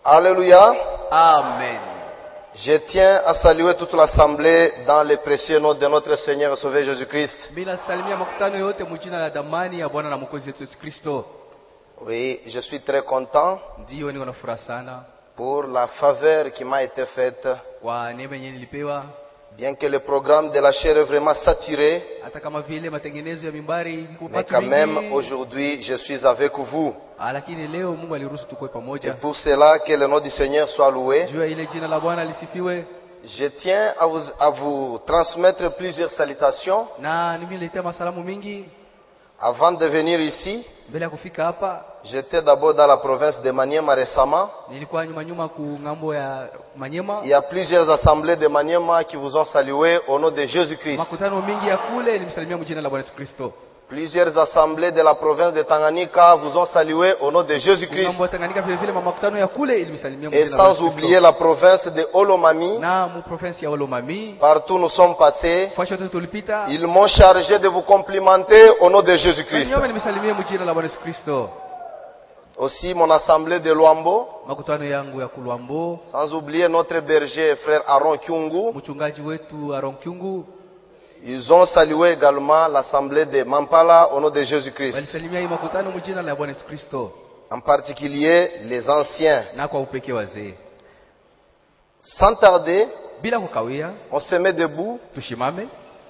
Alléluia. Amen. Je tiens à saluer toute l'assemblée dans le précieux nom de notre Seigneur et Sauveur Jésus-Christ. Minasalimia makutano yote mjina la damani ya Bwana na Mwokozi wetu Yesu Kristo. Oui, je suis très content Ndio niko na furaha sana pour la faveur qui m'a été faite. kwa neema yenyewe nilipewa, Bien que le programme de la chair est vraiment saturé, hata kama vile matengenezo ya mimbari mais quand même aujourd'hui je suis avec vous. lakini leo Mungu aliruhusu tukue Et pamoja. pour cela que le nom du Seigneur soit loué, Jua ile jina la Bwana lisifiwe. je tiens à vous transmettre plusieurs salutations Na nimeletea masalamu mingi avant de venir ici. mbele ya kufika hapa. J'étais d'abord dans la province de Maniema récemment. Nilikuwa nyuma ku ngambo ya Manyema. Il y a plusieurs assemblées de Maniema qui vous ont salué au nom de Jésus-Christ. Makutano mingi ya kule nilimsalimia mjina la Bwana Yesu Kristo. Plusieurs assemblées de la province de Tanganyika vous ont salué au nom de Jésus-Christ. Ngambo ya Tanganyika vile vile makutano ya kule ilimsalimia Et mjina la Bwana sans Yesu oublier Kristo. la province de Olomami. Na mu province ya Olomami. Partout nous sommes passés. Fasho tulipita. Ils m'ont chargé de vous complimenter au nom de Jésus-Christ. Mimi nimesalimia mjina la Bwana Yesu Kristo. Aussi mon assemblée de Luambo. Makutano yangu ya Kulwambo. Sans oublier notre berger frère Aaron Kyungu. Mchungaji wetu Aaron Kyungu. Ils ont salué également l'assemblée de Mampala au nom de Jésus-Christ. Walisalimia hii makutano mjina la Bwana Yesu Kristo. En particulier les anciens. Na kwa upekee wazee. Sans tarder, Bila kukawia, on se met debout tushimame.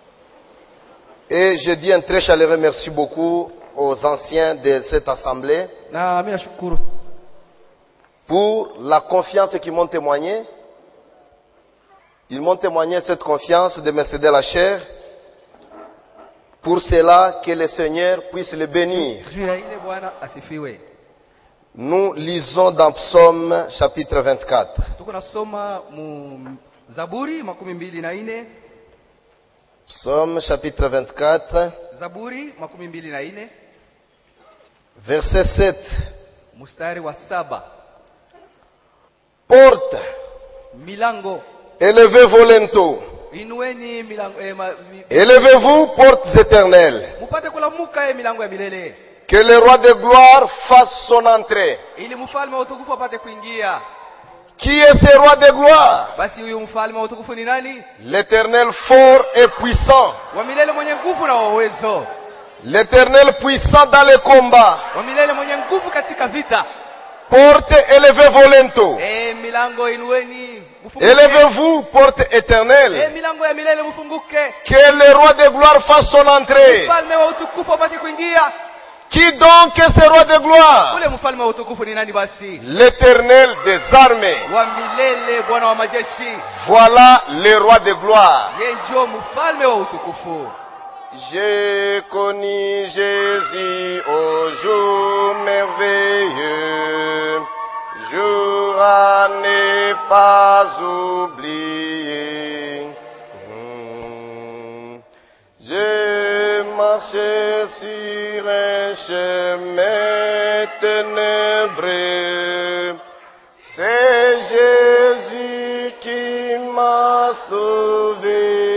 et je dis un très chaleureux merci beaucoup aux anciens de cette assemblée Na mimi nashukuru pour la confiance qu'ils m'ont témoigné. Ils m'ont témoigné cette confiance de me céder la chair. Pour cela, que le Seigneur puisse les bénir. juu ya ile Bwana asifiwe. Nous lisons dans Psaume chapitre 24. Tuko nasoma mu Zaburi 24. Psaume chapitre 24, Zaburi 24 verset 7. mstari wa 7. Porte, Milango, élevez vos linteaux. inueni milango Élevez-vous, portes éternelles. mupate kulamuka milango ya milele, Que le roi de gloire fasse son entrée. ili mfalme wa utukufu apate kuingia. Qui est ce roi de gloire? Basi huyu mfalme wa utukufu ni nani? L'Éternel fort et puissant. Wa milele mwenye nguvu na wa uwezo, L'Éternel puissant dans les combats. wa milele mwenye nguvu katika vita. Porte, élevez vos linteaux. Milango inueni, mfunguke. Élevez-vous, porte éternelle. Milango ya milele mfunguke. Que le roi de gloire fasse son entrée. Mfalme wa utukufu apate kuingia. Qui donc est ce roi de gloire? Ule mfalme wa utukufu ni nani basi? L'Éternel des armées. Wa milele, Bwana wa majeshi. Voilà le roi de gloire. Yeye ndio mfalme wa utukufu. J'ai connu Jésus au jour merveilleux, jour à ne pas oublier. J'ai marché sur un chemin ténébreux, c'est Jésus qui m'a sauvé.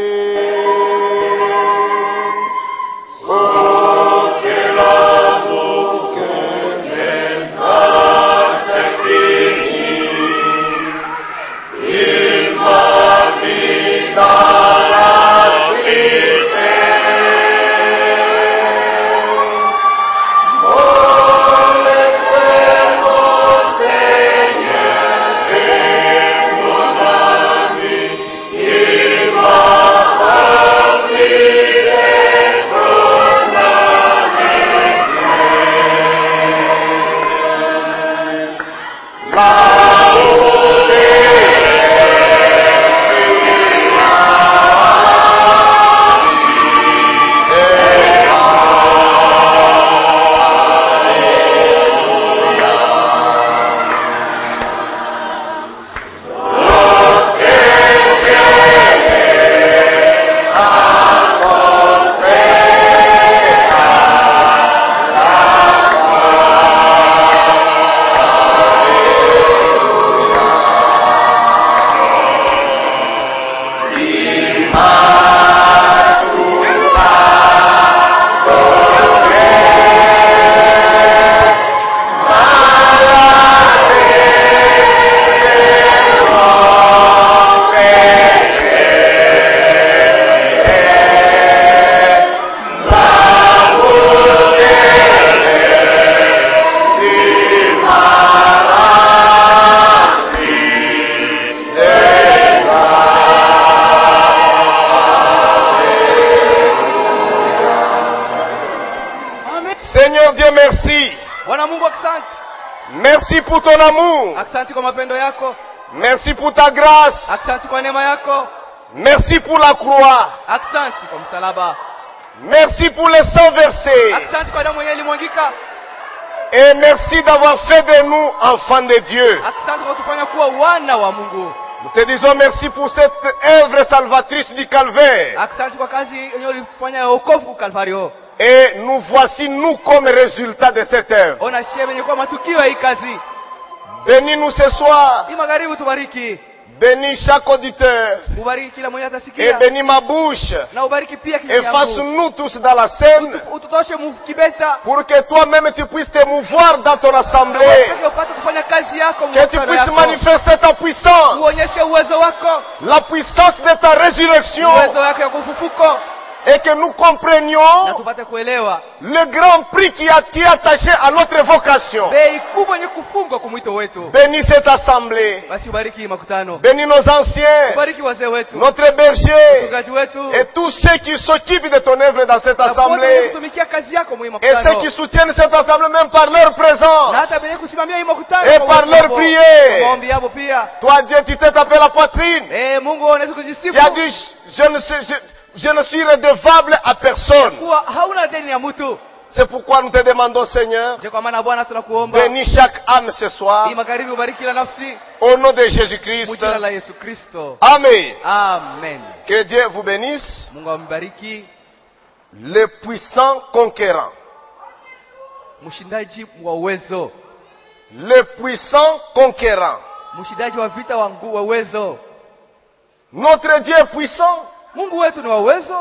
Mungu asante. Merci pour ton amour. Asante kwa mapendo yako. Merci pour ta grâce. Asante kwa neema yako. Merci pour la croix. Asante kwa msalaba. Merci pour le sang versé. Asante kwa damu ilimwagika. Et merci d'avoir fait de nous enfants de Dieu. Asante kwa kutufanya kuwa wana wa Mungu. Nous te disons merci pour cette œuvre salvatrice du calvaire. Asante kwa kazi yenyewe ulifanya ya wokovu Kalvario. Et nous voici nous comme résultat de cette œuvre. Ona shebe kwa matukio ya hii kazi. Bénis-nous ce soir. Hii magharibi tubariki. Bénis chaque auditeur. Ubariki kila mmoja Et atasikia. bénis ma bouche. Na ubariki pia kinywa changu. Efface-nous tous dans la scène. Ututoshe mkibeta. Pour que toi-même tu puisses te mouvoir dans ton assemblée. Upate kufanya kazi yako Que tu puisses manifester ta puissance. Uonyeshe uwezo wako. La puissance de ta résurrection. Uwezo wako ya kufufuko. Et que nous comprenions Na tupate kuelewa le grand prix qui est attaché à notre vocation. bei kubwa yenye kufungwa kwa mwito wetu. Bénis cette assemblée. Basi ubariki makutano. Bénis nos anciens. Ubariki wazee wetu. Notre berger. Mchungaji wetu. Et tous ceux qui s'occupent de ton œuvre dans cette Na wote assemblée. kutumikia kazi yako muhimu Et ceux makutano. qui soutiennent cette assemblée même par leur Na présence. hata benye kusimamia hii makutano. Et kwa par uwezo leur wako. prière. Kwa maombi yao pia. Toi Dieu, tu t'es tapé la poitrine. Mungu unaweza kujisifu. Tu as dit, je ne suis redevable à personne. Kuwa hauna deni ya mtu. C'est pourquoi nous te demandons, Seigneur, Je kwa maana Bwana tunakuomba. bénis chaque âme ce soir. Hii magharibi ubariki kila nafsi. Au nom de Jésus-Christ. Mjina la Yesu Kristo. Amen. Amen. Que Dieu vous bénisse. Mungu ambariki. Le puissant conquérant. Mshindaji wa uwezo. Le puissant conquérant. Mshindaji wa vita wa uwezo. Notre Dieu est puissant. Mungu wetu ni wa uwezo.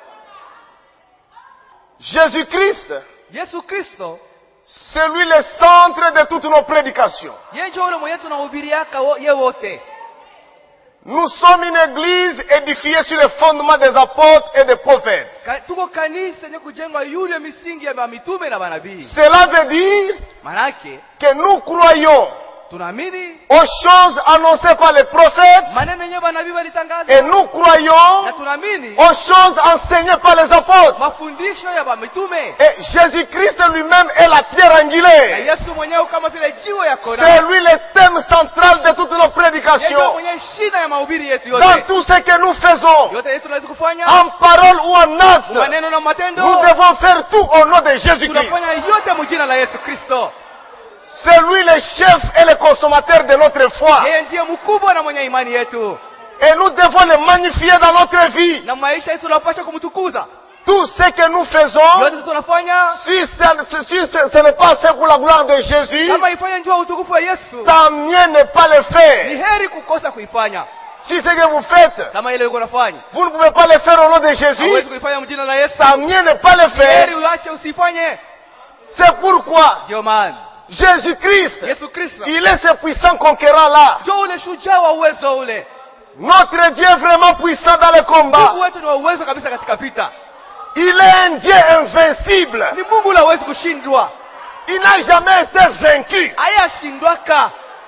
Jésus-Christ, Yesu Kristo, c'est lui le centre de toutes nos prédications. yeye ndio yule mwenye tunahubiriaka yeye wote. Nous sommes une église édifiée sur le fondement des apôtres et des prophètes. Tuko kanisa yenye kujengwa yule misingi ya mitume na manabii. Cela veut dire Manake que nous croyons tunaamini aux choses annoncées par les prophètes maneno yenyewe manabii walitangaza. et nous croyons Na tunaamini aux choses enseignées par les apôtres. mafundisho ya mitume. Et Jésus-Christ lui-même est la pierre Na angulaire. Yesu mwenyewe kama vile jiwe ya kona. C'est lui le thème central de toutes nos Yeye prédications. mwenyewe shida ya mahubiri yetu Dans yote. tout ce que nous faisons, Yote yetu tunaweza kufanya en parole ou en acte, maneno na matendo. nous devons faire tout au nom de Jésus-Christ. Tunafanya yote mjina la Yesu Kristo. C'est lui le chef et le consommateur de notre foi. Yeye ndiye mkubwa na mwenye imani yetu. Et nous devons le magnifier dans notre vie. Na maisha yetu tunapaswa kumtukuza. Tout ce que nous faisons, Yote tunafanya si ce n'est pas fait pour la gloire de Jésus, kama ifanye njoo utukufu wa Yesu. tant mieux ne pas le Ni faire. heri kukosa kuifanya. Si ce que vous faites, Kama ile uko unafanya, vous ne pouvez pas le faire au nom de hauwezi Jésus, kuifanya mjina la Yesu. tant mieux ne pas le Heri faire. uache usifanye. C'est pourquoi Ndio maana Jésus-Christ, Yesu Kristo il est ce puissant conquérant-là. ndio ule shujaa wa uwezo ule. Notre Dieu est vraiment puissant dans le Mungu combat. wetu ni wa uwezo kabisa katika vita. Il est un Dieu invincible. Ni Mungu ule hawezi kushindwa. Il n'a jamais été vaincu. Hayashindwaka.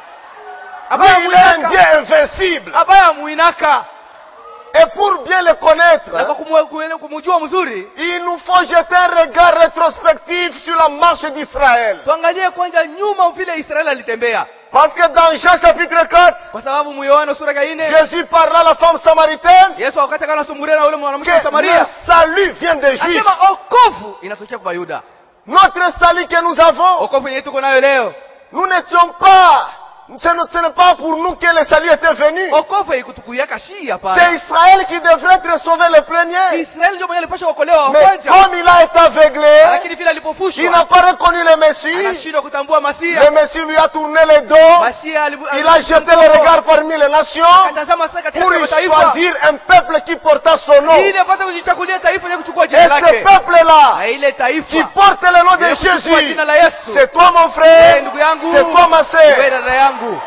Mais il est un Dieu invincible. Abaya muinaka. Et pour bien le Na connaître, kwa kumjua mzuri, il nous faut jeter un regard rétrospectif sur la marche d'Israël. tuangalie kwanza nyuma vile Israeli alitembea. Parce que dans Jean chapitre 4, Kwa sababu Yohana sura ya 4, Jésus parla à la femme samaritaine Yesu wakati anasumbulia na yule mwanamke wa que le Samaria, salut vient des Juifs. anasema okovu inatokea kwa Yuda. Notre salut que nous avons, Okovu yenyewe tuko nayo leo. nous n'étions pas, ce n'est pas pour nous que le salut était venu. Okovu haikutukuyaka shii hapa. C'est Israël qui devrait être sauvé le premier. Israeli ndio mwenye alipaswa kuokolewa wa Mais kwanza. comme il a été aveuglé, Lakini vile il n'a alipofushwa, pas reconnu le Messie. anashindwa kutambua Masia. Le Messie lui a tourné le dos. Masia Il a jeté le regard parmi les nations akatazama sasa katika pour y mataifa choisir un peuple qui porta son nom. ili apate kujichagulia taifa lenye kuchukua Et jina ce lake. peuple-là, Na ile qui taifa porte le nom de lenye kuchukua Jésus, jina la Yesu. c'est toi mon Wewe frère, ndugu yangu, c'est toi ma wewe sœur. dada yangu.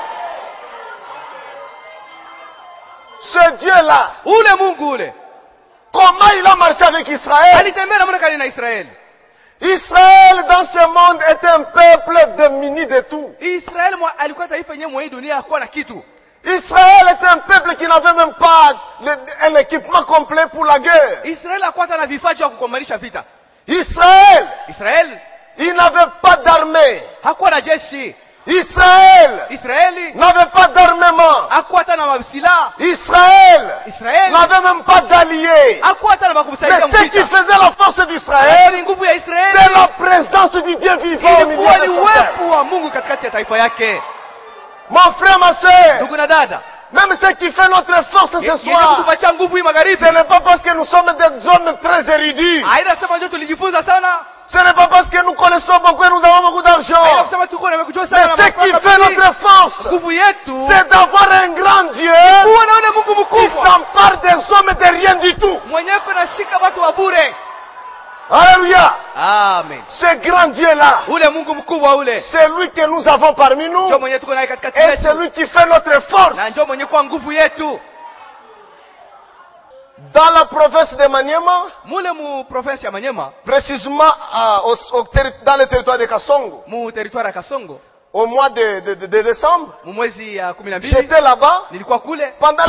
Ce Dieu-là, Ule Mungu ule comment il a marché avec Israël? alitembea namna gani na Israeli? Israël dans ce monde est un peuple démuni de tout. Israeli alikuwa taifa yenyewe mwa hii dunia hakuwa na kitu. Israël est un peuple qui n'avait même pas un équipement complet pour la guerre. Israeli hakuwa hata na vifaa vya kukomanisha vita. Israël, Israeli Il n'avait pas d'armée. hakuwa na jeshi. Israël Israeli n'avait pas d'armement. hakuwa hata na masilaha. Israël Israeli n'avait même pas d'alliés. hakuwa hata na Mais makumsaidia ce qui mvita. faisait la force d'Israël, Lakini nguvu ya c'est Israeli la présence du Dieu vivant au milieu ilikuwa de ni son peuple. uwepo wa Mungu katikati ya taifa yake. Mon frère, ma soeur, Ndugu na dada, même ce qui fait notre force ce yenye soir, kutupatia nguvu hii magharibi, ce n'est pas parce que nous sommes des hommes très érudits. haina kusema ndio tulijifunza sana, Ce n'est pas parce que nous connaissons beaucoup et nous avons beaucoup haina d'argent. kusema tuko na kujua Mais sana na ce qui mafanikio fait notre force, nguvu yetu c'est d'avoir un grand Dieu kuwa na ule Mungu qui mkubwa s'empare des hommes de rien du tout. mwenyewe kunashika watu wa bure. Alléluia. Amen. Ce grand Dieu-là, Ule Mungu mkubwa ule c'est lui que nous avons parmi nous ndio mwenyewe tuko naye katikati et yetu, c'est lui qui fait notre force. na ndio mwenyewe kwa nguvu yetu. Dans la province de Maniema, Mule mu province ya Manyema, précisément dans le territoire de Kassongo, mu territoire ya Kasongo, au mois de décembre, mu mwezi ya 12 j'étais là-bas nilikuwa kule pendant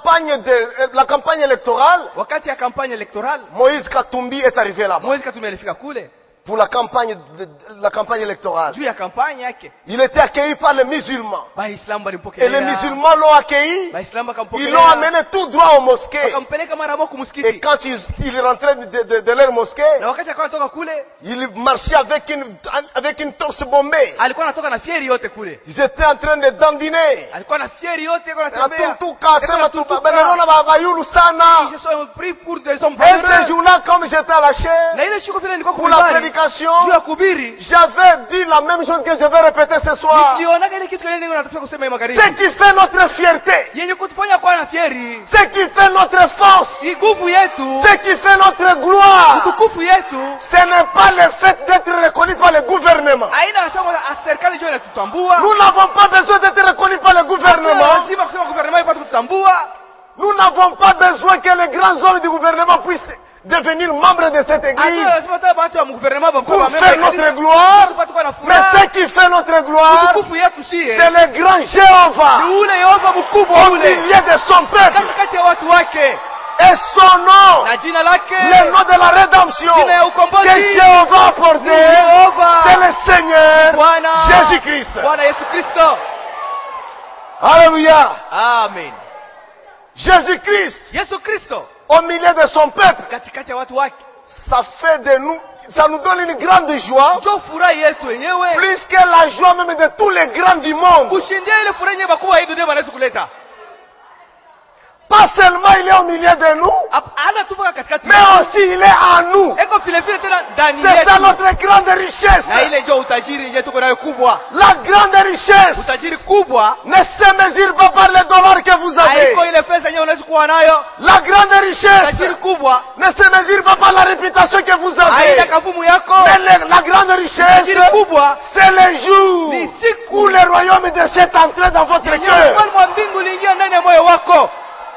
la campagne électorale. wakati ya kampanye electorale. Moïse Katumbi est arrivé là-bas Mwezi Katumbi alifika kule pour la campagne électorale. juu ya kampanye yake. Il était accueilli par les musulmans. Waislamu Et walimpokea, les musulmans l'ont accueilli. Waislamu Ils wakampokea, l'ont amené tout droit aux mosquées. wakampeleka mara moja Et kumsikiti, quand il rentrait de leur mosquée, na wakati akawa anatoka kule il marchait avec une torse bombée. alikuwa anatoka na fieri yote kule, Ils étaient en train de dandiner. alikuwa na fieri yote, alikuwa Na anatembea. tuntuka, sema tu, bananona bayulu sana. Ils se sont pris pour des hommes Et ce valeureux. jour-là, comme j'étais à la chair, Na ile siku vile nilikuwa pour la kuhubiri prédication, juu ya kuhubiri, j'avais dit la même chose que je vais répéter ce soir. nilionaga ile kitu kile ndio nataka kusema hii Ce magharibi, qui fait notre fierté, yenye kutufanya kuwa na fieri, ce qui fait notre force, si nguvu yetu, ce qui fait notre gloire, utukufu yetu, ce n'est pas le fait d'être reconnu par le gouvernement. haina kusema serikali ndio inatutambua. Nous n'avons pas besoin d'être reconnus par le gouvernement. Lazima kusema gouvernement ipate kututambua. Nous n'avons pas besoin que les grands hommes du gouvernement puissent devenir membres de cette église Lazima hata watu wa gouvernement pour bakubwa faire notre gloire. tupate kuwa na Mais furaha. ce qui fait notre gloire, Utukufu yetu sie c'est le grand Jéhovah ni ule Yehova mkubwa au ule milieu de son peuple. katikati ya watu wake, Et son nom, na jina lake, le nom de la rédemption jina ya que ukombozi Jéhovah a porté, Yehova, c'est le Seigneur Bwana Jésus-Christ. Bwana Yesu Kristo. Alléluia. Amen. Jésus-Christ Yesu Kristo au milieu de son peuple, katikati ya watu wake, ça fait de nous, ça nous donne une grande joie, ndio furaha yetu wenyewe, plus que la joie même de tous les grands du monde. kushindia ile furaha yenyewe bakubwa hii dunia wanaweza kuleta. Pas seulement il est au milieu de nous, Ana tupo katikati, mais aussi il est en nous. eko vile vile tena ndani C'est ça yetu, notre grande richesse. na ile ndio utajiri yenyewe tuko nayo kubwa. La grande richesse Utajiri kubwa ne se mesure pas par les dollars que vous avez. haiko ile pesa yenyewe unaweza kuwa nayo. La grande richesse Utajiri kubwa ne se mesure pas par la réputation que vous avez. haina kavumu yako. Mais la grande richesse, Utajiri kubwa c'est le jour ni siku où le royaume de Dieu est entré dans votre yenyewe cœur. ufalme wa mbingu uliingia ndani ya moyo wako.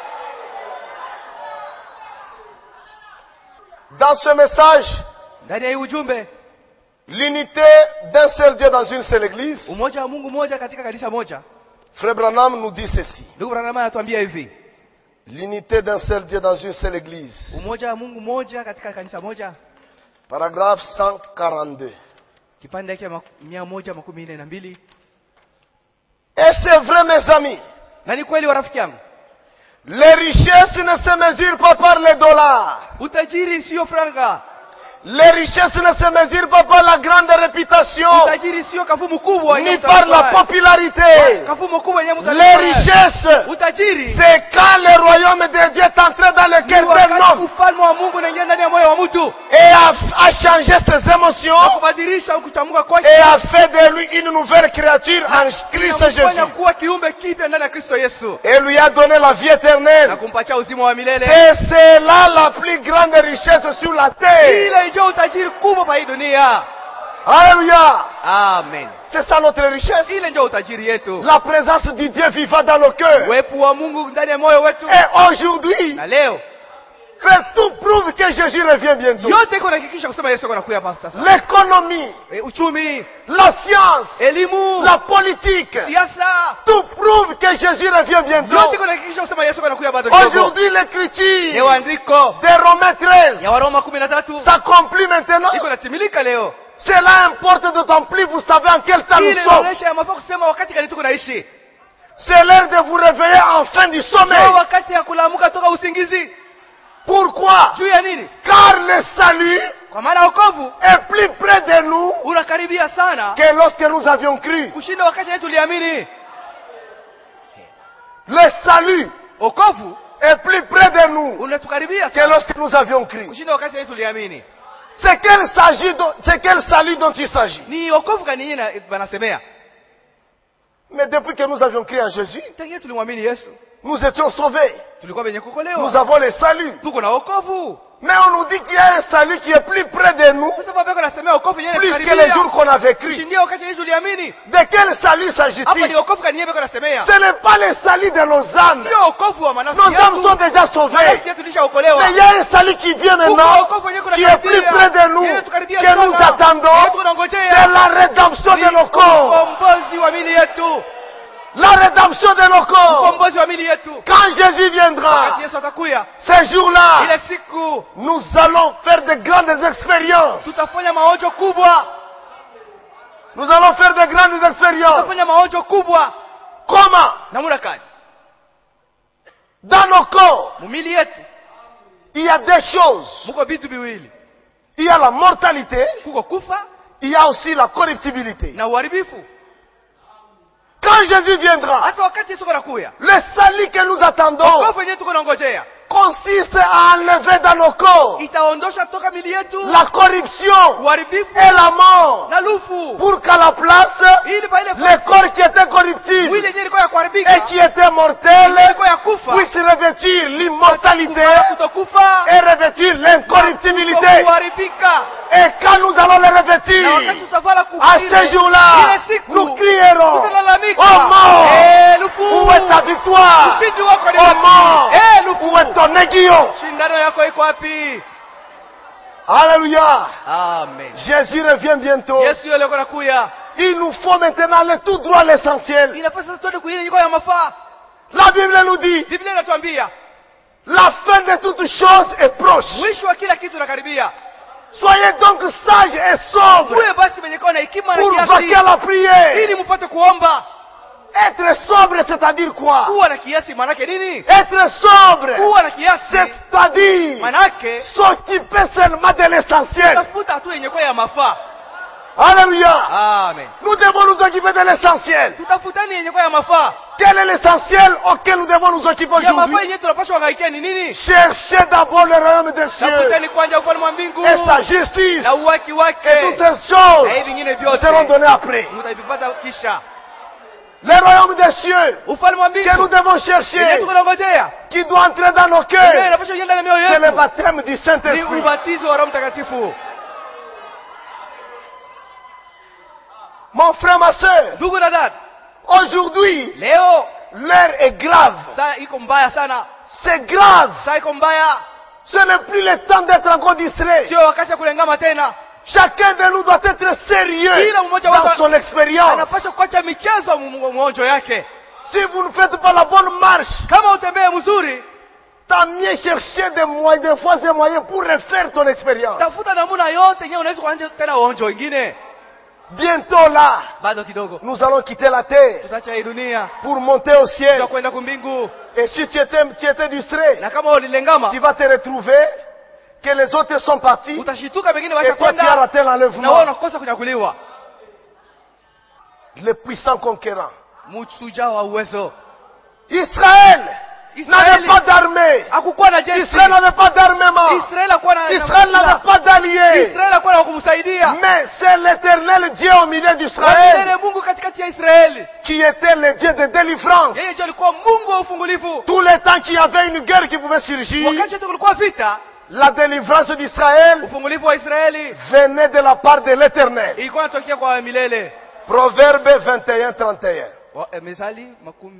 Dans ce message, Ndani ya hii ujumbe, l'unité d'un seul Dieu dans une seule église, umoja wa Mungu moja katika kanisa moja. Frère Branham nous dit ceci. Ndugu Branham anatuambia hivi, L'unité d'un seul Dieu dans une seule église. umoja wa Mungu moja katika kanisa moja. Paragraphe 142. Kipande yake 142. Et c'est vrai, mes amis, Na ni kweli wa rafiki yangu, les richesses ne se mesurent pas par les dollars. utajiri sio franga, Les richesses ne se mesurent pas par la grande réputation, utajiri sio kafumu kubwa ni par la popularité. kafumu kubwa yenyewe Les mtajiri. richesses, Utajiri c'est quand le royaume de Dieu est entré dans le ni cœur d'un wakati homme ufalme wa Mungu unaingia ndani ya moyo wa mtu, et a changé ses émotions kubadilisha au kuchamuka kwake, et a fait de lui une nouvelle créature en Christ kufanya Jésus. kuwa kiumbe kipya ndani ya Kristo Yesu, Et lui a donné la vie na éternelle. kumpatia uzima wa milele. C'est là la plus grande richesse sur la terre. Ile ndio utajiri kubwa pa hii dunia. Alléluia. Amen. C'est ça notre richesse. Ile ndio utajiri yetu, La présence du Dieu vivant dans nos cœurs. uwepo wa Mungu ndani ya moyo wetu. Et aujourd'hui, Na leo fait tout prouve que Jésus revient bientôt. yote iko nahakikisha kusema Yesu anakuja hapa sasa. L'économie, Uchumi, la science, elimu, la politique, siasa, tout prouve que Jésus revient yote bientôt. iko nahakikisha kusema Yesu anakuja bado kidogo. Aujourd'hui, l'écriture Leo andiko de Romains 13 ya Waroma 13 s'accomplit maintenant. iko natimilika leo. Cela importe d'autant plus, vous savez en quel temps nous Ile sommes. inaonyesha mafaa kusema wakati gani tuko naishi. C'est l'heure de vous réveiller en fin du sommeil. Ndio wakati ya kulamuka toka usingizi. Pourquoi? Juu ya nini? Car le salut Kwa maana wokovu est plus près de nous unakaribia sana que lorsque nous avions cru. kushinda wakati yetu tuliamini. Le salut Wokovu est plus près de nous unatukaribia que sana lorsque nous avions cru. kushinda wakati yetu tuliamini. C'est quel salut dont il s'agit? Ni wokovu gani nyinyi banasemea? Mais depuis que nous avions cru en Jésus, Tangia tulimwamini Yesu nous étions sauvés. tulikuwa wenye Nous kukolewa. avons le salut. Tuko na wokovu. Mais on nous dit qu'il y a un salut qui est plus près de nous, Sasa baba yako anasemea wokovu yenyewe plus que les jours qu'on avait cru. kushindia wakati yetu tuliamini. De quel salut Hapa ni s'agit-il? wokovu gani yeye anasemea? Ce n'est pas le salut de nos âmes. Sio wokovu wa manafsi Nos âmes sont yetu. déjà sauvées. Nafsi yetu tulishaokolewa. Mais il y a un salut qui vient maintenant, qui est plus près de nous, que nous attendons. C'est la rédemption de nos corps. Ukombozi wa mili yetu. La rédemption de nos corps. Ukombozi wa mili yetu. Quand Jésus viendra, Wakati Yesu atakuya, ces jours-là, ile siku nous allons faire de grandes expériences. tutafanya maonjo kubwa. Nous allons faire de grandes expériences. Tutafanya maonjo kubwa. Comment? Namna gani? Dans nos corps, Mumili yetu il y a des choses. muko vitu viwili. Il y a la mortalité, Kuko kufa il y a aussi la corruptibilité. na uharibifu. Quand Jésus viendra, Hata wakati Yesu anakuya, le salut que nous attendons wokovu yenyewe tuko nangojea consiste à enlever dans nos corps itaondosha toka mili yetu la corruption uharibifu et la mort, na lufu, pour qu'à la place, ili pa ile les corps qui étaient corruptibles mwili yenyewe ilikuwa ya kuharibika et qui étaient mortels ilikuwa ya kufa puissent revêtir l'immortalité kutokufa et revêtir l'incorruptibilité. kuharibika. Et quand nous allons les Na wakati revêtir, tutafala à ce jour-là, nous crierons: tutalalamika, oh mort, lufu, où est ta victoire? ushindi wako ni Oh wapi? mort, Lufu, où est ton aiguillon? shindano yako iko wapi? Alléluia. Amen. Jésus revient bientôt. Yesu yule kwa kuya. Il nous faut maintenant aller tout droit à l'essentiel. Inapasa sasa tuende kuile iko ya mafaa. La Bible nous dit, Biblia inatuambia la fin de toutes choses est proche. mwisho wa kila kitu unakaribia. Soyez donc sages et sobres Uwe basi mwenye kuwa na hekima na pour kiasi vaquer à la prière. ili mpate kuomba. Être sobre, c'est-à-dire quoi? Kuwa na kiasi manake nini? Être sobre, Kuwa na kiasi c'est-à-dire manake s'occuper seulement de l'essentiel. tafuta tu yenye kuwa ya mafaa. Alléluia. Amen. Nous devons nous occuper de l'essentiel. Tutafutani yenye kuwa ya mafaa. Quel est l'essentiel auquel nous devons nous occuper Ya mafaa aujourd'hui? yenye tunapaswa kuhangaikia ni nini? Cherchez d'abord le royaume des cieux Tafuteni kwanza ufalme wa mbingu et sa justice. na uwaki Et wake. toutes ces Na choses hivi vingine nous seront vyote données après. mtavipata kisha. Le royaume des cieux Ufalme wa que nous mbingu devons yenye chercher, tunangojea. qui doit entrer dans nos Ndio cœurs, inapaswa kuingia ndani ya mioyo c'est le yetu. baptême du Ni Saint-Esprit. ubatizo wa Roho Mtakatifu. Mon frère, ma soeur, Ndugu na dada, aujourd'hui, leo l'heure est grave. saa iko mbaya sana. C'est grave. Saa iko mbaya. Ce n'est plus le temps d'être encore distrait. Sio wakati wa kulengama tena. Chacun de nous doit être sérieux Kila mmoja dans wetu son expérience. anapaswa kuacha michezo mwonjo yake. Si vous ne faites pas la bonne marche, Kama utembee mzuri, t'as mieux cherché des moyens, des fois des moyens pour refaire ton expérience. tafuta namna yote yenyewe unaweza kuanza tena uonjo wengine. Bientôt là, Bado kidogo nous allons quitter la terre tutaacha hii dunia pour monter au ciel. tutakwenda kumbingu. Et si tu étais distrait, Na kama ulilengama tu vas te retrouver que les autres sont partis utashituka, pengine et toi tu as washakwenda raté na wewe l'enlèvement. unakosa kunyakuliwa. Le puissant conquérant. Mchuja wa uwezo. Israël n'avait pas d'armée. Hakukuwa na jeshi. Israël n'avait pas d'armement. Israeli hakuwa na Israël n'avait pas d'alliés. Israeli hakuwa na kumsaidia. Mais c'est l'éternel Dieu au milieu Milele d'Israël Mungu katikati ya Israeli. qui était le Dieu de délivrance. Yeye ndiye alikuwa Mungu wa ufungulivu. Tout le temps qu'il y avait une guerre qui pouvait surgir, Wakati wote kulikuwa vita, la délivrance d'Israël ufungulivu wa Israeli venait de la part de l'éternel. ilikuwa inatokea kwa milele. Proverbe 21-31. Mezali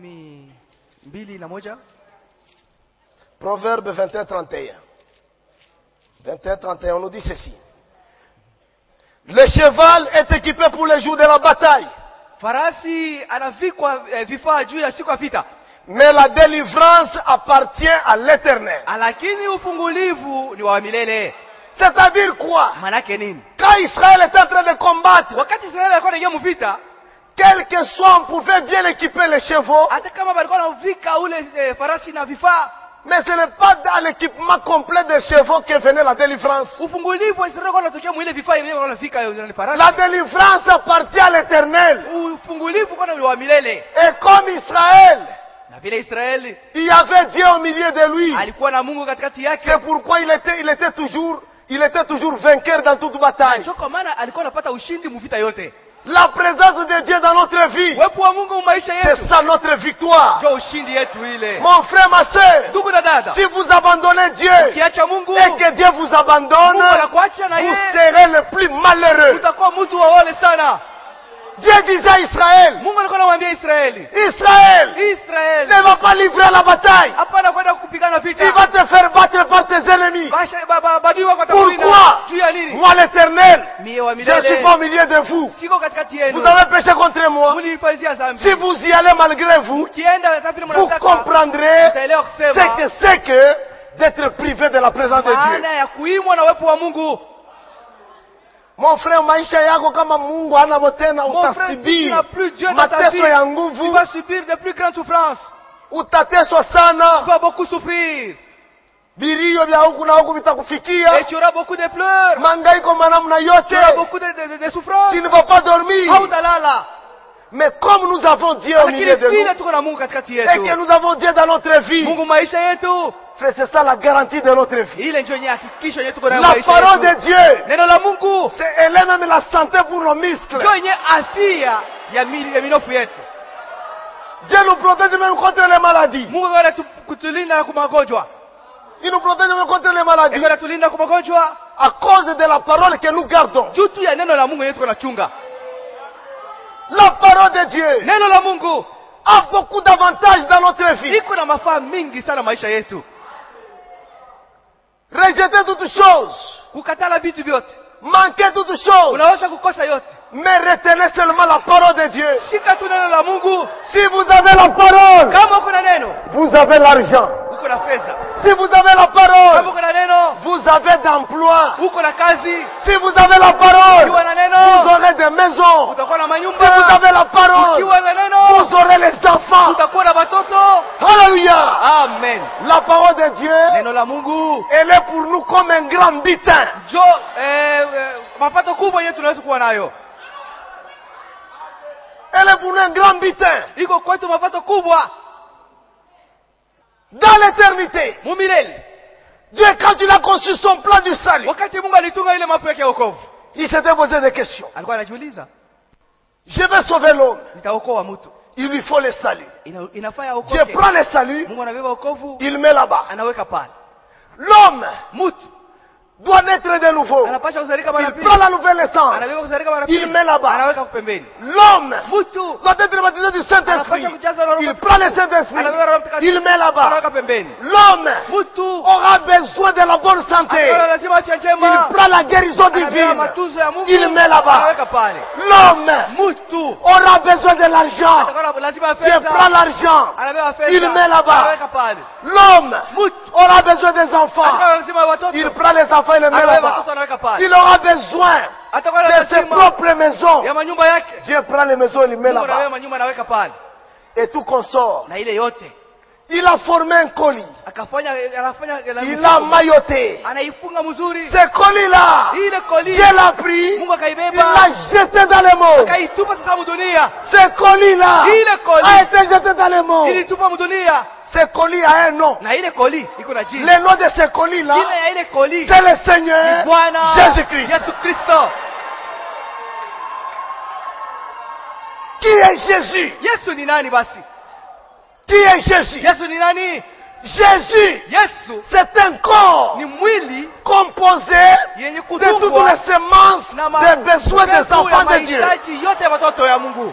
21. Proverbe 21-31. 21-31, on nous dit ceci. Le cheval est équipé pour les jours de la bataille, Farasi anavikwa vifaa juu ya siku ya vita, mais la délivrance appartient à l'éternel. lakini ufungulivu ni wa milele. C'est-à-dire quoi? Manake nini? Quand Israël était en train de combattre, Wakati Israeli alikuwa anaingia mvita, quel que soit, on pouvait bien équiper les chevaux, hata kama walikuwa wanavika ule farasi na vifaa, mais ce n'est pas dans l'équipement complet des chevaux que venait la délivrance. ufungulivu wa Israeli unatokea mwile vifaa yenyewe wanafika ile farasi. La délivrance appartient à l'Éternel. Ufungulivu kwa wa milele. Et comme Israël, Na vile Israeli il y avait Dieu au milieu de lui. alikuwa na Mungu katikati yake. C'est pourquoi il était toujours vainqueur dans toute bataille. Ndio kwa maana alikuwa anapata ushindi mvita yote. La présence de Dieu dans notre vie, Uwepo wa Mungu maisha yetu c'est ça notre victoire. ndio ushindi yetu ile. Mon frère, ma soeur, Ndugu na dada, si vous abandonnez Dieu ukiacha Mungu et que Dieu vous abandonne, Mungu anakuacha na vous yeye, serez le plus malheureux. utakuwa mtu wa wale sana. Dieu disait à Israël, Mungu alikuwa anamwambia Israeli, Israël Israeli ne va pas livrer la bataille. hapana kwenda kupigana vita. Il va te faire battre par tes ennemis. Badiwa kwa Pourquoi? juu ya nini? Moi l'Éternel, Mie wa je ne suis milele pas au milieu de vous. siko katikati yenu. Vous avez péché contre moi. Mlifanyia dhambi. Si vous y allez malgré vous, Kienda hata vile vous mnataka, comprendrez mtaelewa kusema ce que c'est que d'être privé de la présence de Dieu. maana ya kuimwa na uwepo wa Mungu. Mon frère, maisha yako kama Mungu hana tena, Mon frère, si tu utasibiri n'as plus Dieu dans ta vie, mateso ya tu nguvu, vas subir de plus grandes souffrances. utateswa Tu sana, vas beaucoup souffrir. vilio vya huku na huku Et vitakufikia, tu auras beaucoup de pleurs. mangaiko manamna Tu auras yote, beaucoup de souffrances. tu ne vas pas dormir. Hautalala. Mais comme nous avons Dieu au milieu de Lakini vile nous, tuko na Mungu katikati et que yetu. nous avons Dieu dans notre vie, Mungu maisha yetu. frère, c'est ça la garantie de notre vie. Ile ndio yenye hakikisho yetu tuko na La maisha parole de yetu. Dieu, Neno la Mungu elle est même la santé pour nos muscles. ndio yenye afya ya minofu yetu. Dieu nous protège même contre les maladies. Mungu anatulinda na magonjwa. Il nous protège même contre les maladies Anatulinda kwa magonjwa à cause de la parole que nous gardons. juu tu ya neno la Mungu yetu tunachunga. La parole de Dieu Neno la Mungu a beaucoup d'avantages dans notre vie. iko na mafaa mingi sana maisha yetu. Rejeter toutes choses, Kukatala vitu vyote, manquer toutes choses, unaweza kukosa yote. mais retenez seulement la parole de Dieu. Shika tu neno la Mungu. Si vous avez la parole, Kama uko na neno, vous avez l'argent. uko na fedha. Si vous avez la Kama parole, uko na neno, vous avez d'emploi. uko na kazi. Si vous avez la parole, Ukiwa na vous neno, aurez des maisons. utakuwa na Si manyumba. vous avez la parole, Ukiwa na neno, vous aurez les enfants. utakuwa na watoto. Alléluia. Amen. La parole de Dieu, Neno la Mungu elle est pour nous comme un grand butin. jo mapato kubwa yetu tunaweza kuwa nayo. Elle est pour nous un grand butin. Iko kwetu mapato kubwa Dans l'éternité, mumilele. Dieu, quand il a conçu son plan du salut, Wakati Mungu alitunga ile mapo yake ya wokovu, il s'était posé des questions. alikuwa anajiuliza, Je vais sauver l'homme. nitaokoa mtu. Il lui faut le salut. Inafaa Dieu aokoke. prend le salut, Mungu anabeba wokovu, il met là-bas. anaweka pale. L'homme Mtu doit naître de nouveau. anapasha kuzalika mara Il pili. prend la nouvelle naissance. Anabeba kuzalika mara Il pili. met là-bas. Anaweka pembeni. L'homme Mtu doit être baptisé du Saint-Esprit. anapasha kujaza Roho Il Mtakatifu. prend le Saint-Esprit. Anabeba Roho Mtakatifu. Il met là-bas. Anaweka pembeni. L'homme Mtu aura besoin de la bonne santé. akiwa lazima afya Il njema. prend la guérison Anabeba divine. matunzo ya Mungu. Il met là-bas. Anaweka pale. L'homme Mtu aura besoin de l'argent. atakuwa lazima Dieu prend fedha. l'argent. Anabeba fedha. Il met là-bas. Anaweka pale. L'homme Mtu aura besoin des enfants. atakuwa lazima watoto. Il prend les enfants et les met Anabeba là-bas. watoto anaweka pale. Il aura besoin Atakuwa de ses lazima propres maisons. ya manyumba yake. Dieu prend les maisons et les met Mungu anabeba là-bas. manyumba anaweka pale. Et tout consort. Na ile yote Il a formé un colis. anafanya Il a mailloté. anaifunga mzuri. Ce colis-là, Ile koli Dieu l'a pris. Mungu Il akaibeba l'a jeté dans les monts. akaitupa sasa mdunia. Ce colis-là Ile koli a été jeté dans les monts. ilitupa mdunia. Ce colis a un nom. Na ile koli iko na jina. Le nom de ce colis-là, Jina ya ile koli c'est le ni Seigneur Bwana Jésus-Christ. Yesu Kristo. Qui est Jésus? Yesu ni nani basi? Qui est Jésus? Yesu ni nani? Jésus, Yesu c'est un corps ni mwili composé yenye de toutes kutungwa les semences na des besoins des mapepo ya enfants de Dieu. mahitaji yote ya watoto ya Mungu.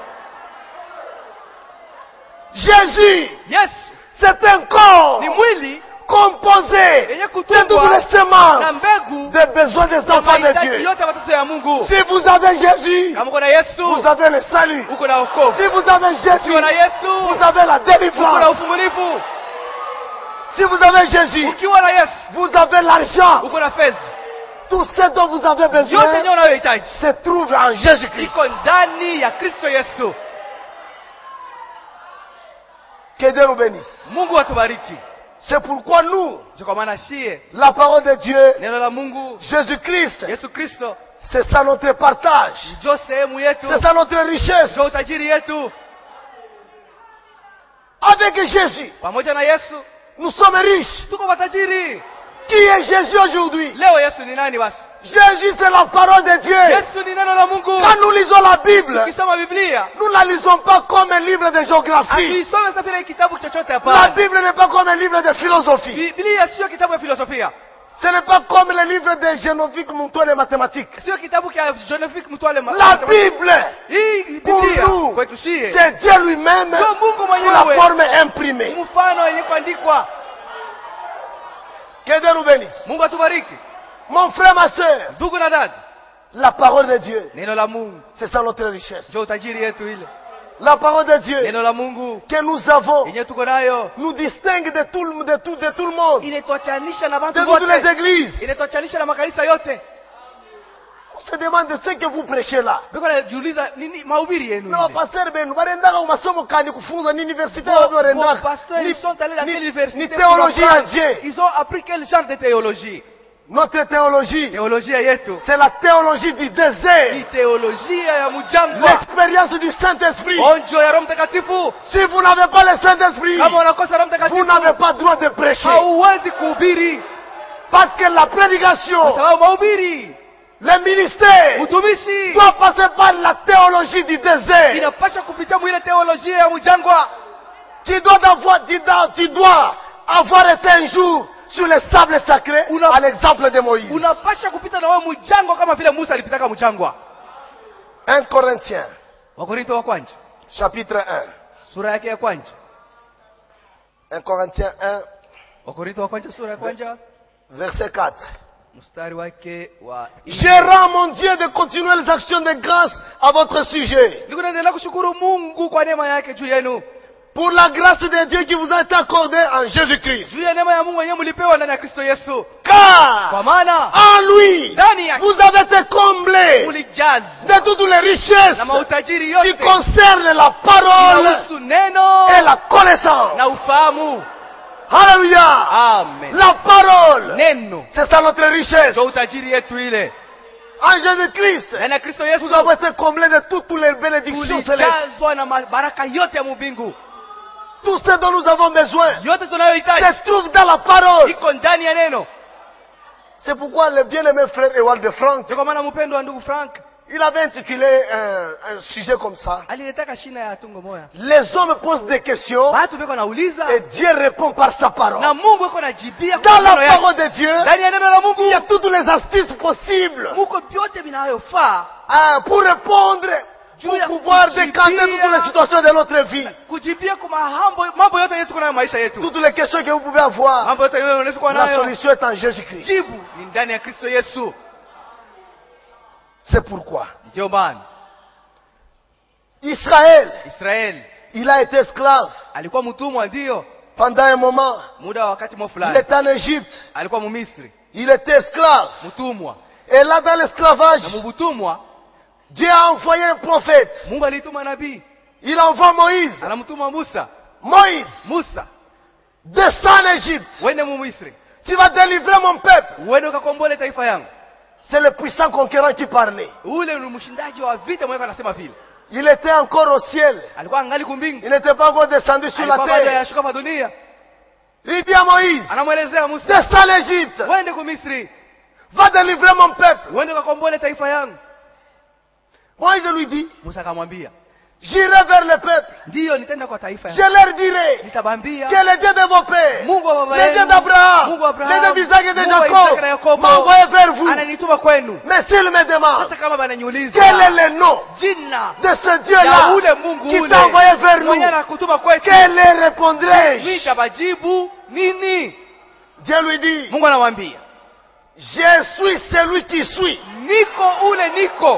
Jésus, Yesu c'est un corps ni mwili composé yenye de kutungwa toutes les na semences mbegu des besoins des ya enfants de mahitaji Dieu. yote ya watoto ya Mungu. Si vous avez Jésus, Kama uko na Yesu, vous avez le salut. uko na wokovu. Si vous avez Jésus, Ukiwa na Yesu, vous avez la uko na délivrance. ufungulivu. Si vous avez Jésus, Ukiwa na Yesu, vous avez l'argent. uko na fedha. Tout ce dont vous avez yote besoin yenyewe unayohitaji se trouve en Jésus-Christ. iko ndani ya Kristo Yesu. Que Dieu nous bénisse. Mungu atubariki. C'est pourquoi nous, Kwa maana shie la parole de Dieu, neno la Mungu Jésus-Christ, Yesu Kristo c'est ça notre partage. ndio sehemu yetu, C'est ça notre richesse. ndio utajiri yetu. Avec Jésus, Pamoja na Yesu nous sommes riches. tuko matajiri. Qui est Jésus aujourd'hui? Leo Yesu ni nani basi? Jésus, c'est la parole de Dieu. Yesu ni neno la Mungu. Quand nous lisons la Bible, Ukisoma Biblia nous ne la lisons pas comme un livre de géographie. Tuisome sasa vile kitabu chochote La hapa. Bible n'est pas comme un livre de philosophie. Biblia sio kitabu ya filosofia. Ce n'est pas comme le livre de Génovique Montoya les mathématiques. Sio kitabu cha Jonathan Mtwale. La Bible, Hii pour Biblia nous, kwetu sie c'est Dieu lui-même Ndio Mungu sous mwenyewe. la forme imprimée. mfano yenye kuandikwa. Que Dieu nous bénisse. Mungu atubariki. Mon frère, ma soeur, Ndugu na dada, la parole de Dieu, neno la Mungu c'est ça notre richesse. ndio utajiri yetu ile. La parole de Dieu Neno la Mungu que nous avons yenye tuko nayo nous distingue de tout le monde, inatuachanisha na de watu toutes les wote. églises. Inatuachanisha na makanisa yote. On se demande de ce que vous prêchez là. Biko najiuliza nini mahubiri yenu Na ile? pasteur benu barendaka ku masomo kandi kufunza ni université Vos barendaka pasteurs, ils sont allés dans quelle université? ni théologie à Dieu. Ils ont appris quel genre de théologie? Notre théologie, Théolojia yetu c'est la théologie du ni désert, théolojia ya mjangwa. l'expérience du Saint-Esprit. Onjo ya Roho Mtakatifu. Si vous n'avez pas le Saint-Esprit, Kama unakosa Roho Mtakatifu, vous n'avez pas droit de prêcher. hauwezi kuhubiri. Parce que la Kwa prédication, sababu mahubiri, le ministère, utumishi doit passer par la théologie du désert. inapasha kupitia mwile teolojia ya mjangwa. Tu dois avoir été un jour sur les sables sacrés, à l'exemple de Moïse. Unapasha kupita na wewe mjangwa kama vile Musa alipitaka mjangwa. 1 Corinthiens, Wakorintho wa kwanza chapitre 1. sura yake ya kwanza. 1 Corinthiens 1, Wakorintho wa kwanza sura ya kwanza verset 4. mstari wake wa Je rends mon Dieu de continuer les actions de grâce à votre sujet. Niko naendelea kushukuru Mungu kwa neema yake juu yenu. Pour la grâce de Dieu qui vous a été accordée en Jésus-Christ. Juu ya neema ya Mungu yenyewe mlipewa ndani ya Kristo Yesu. Car Kwa maana en lui, ndani yake vous avez été comblés mlijaza de toutes les richesses na mautajiri qui yote concernent la parole inahusu neno et la connaissance. na ufahamu. Alléluia. Amen. La parole, Neno c'est ça notre richesse. ndio utajiri yetu ile. En Jésus-Christ, Ndani ya Kristo Yesu nous avons été comblés de toutes les bénédictions célestes. tulijazwa na baraka yote ya mbingu. Tout ce dont nous avons besoin Yote tunayohitaji se trouve dans la parole. iko ndani ya neno. C'est pourquoi le bien-aimé frère Ewald de Franck, Ndio kwa maana mpendwa ndugu Frank il avait intitulé un sujet comme ça. alileta shina ya tungo moya. Les hommes posent des questions Watu biko nauliza et Dieu répond par sa parole. na Mungu iko najibia Dans kwa la neno yake. parole de Dieu, Ndani ya neno la Mungu il y a toutes les astuces possibles muko vyote vinayofaa pour répondre, pour pouvoir décanter toutes les situations de notre vie. kujibia kwa mambo yote yetu kuna maisha yetu. Toutes les questions que vous pouvez avoir, Mambo yote unaweza kuwa la nayo. solution est en Jésus-Christ. Jibu ni ndani ya Kristo Yesu. C'est pourquoi Ndio maana Israël, Israeli il a été esclave alikuwa mtumwa, ndio pendant un moment. muda wa wakati Il fulani était en Égypte, alikuwa Mumisri, il était esclave. mtumwa. Et là, dans l'esclavage, Na mbutumwa Dieu a envoyé un prophète. Mungu alituma nabii, Il envoie Moïse. anamtuma Musa. Moïse, descends en Égypte. Wende mu Misri, Tu vas délivrer mon peuple. wende ukakombole taifa yangu. C'est le puissant conquérant qui parlait. Ule ni mshindaji wa vita mwenyewe anasema vile. Il était encore au ciel. Alikuwa angali kumbingu, Il n'était pas encore descendu sur la alikuwa bado terre. yashuka pa dunia. Il dit à Moïse, Anamwelezea Musa, descends en Égypte. wende ku Misri, Va délivrer mon peuple. wende ukakombole taifa yangu. Moïse lui dit, Musa akamwambia, j'irai vers le peuple. ndiyo nitaenda kwa taifa Je yangu, leur dirai nitabambia que le Dieu de vos pères, Mungu wa baba le Dieu yenu, d'Abraham, Mungu wa le Abrahamu, Dieu d'Isaac et de Mungu wa Isaka na Jacob, Yakobo m'a envoyé vers vous. ananituma kwenu. Mais s'il me demande, Sasa kama bananiuliza quel est le nom jina de ce ya Dieu-là ule Mungu qui ule t'a envoyé vers nous, mwenye anakutuma kwetu, quel le répondrai-je? nitabajibu nini? Dieu lui dit, Mungu anamwambia, je suis celui qui suis. niko ule niko.